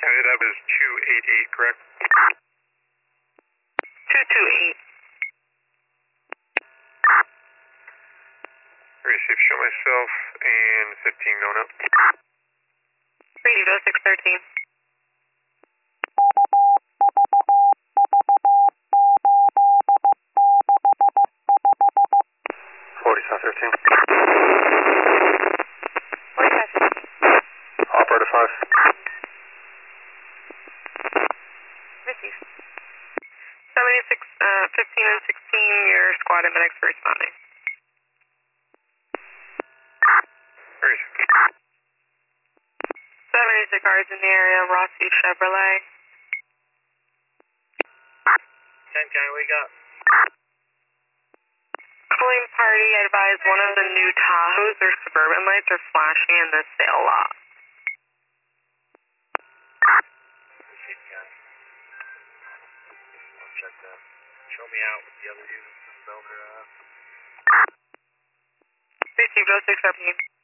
That is 288, correct? 228. Receive, show myself, and 15 going up. Received 0613. 4715. 45. Operator 5. Receive. 76, 15 and 16, your squad and medics responding. Receive. 76 cars in the area, Rossi Chevrolet. 10 County, wake up. Calling party, advise one of the new Tahoes or Suburban lights are flashing in the sale lot. Received, County. I'll check that. Show me out with the other units in Belgrade. Received 0617.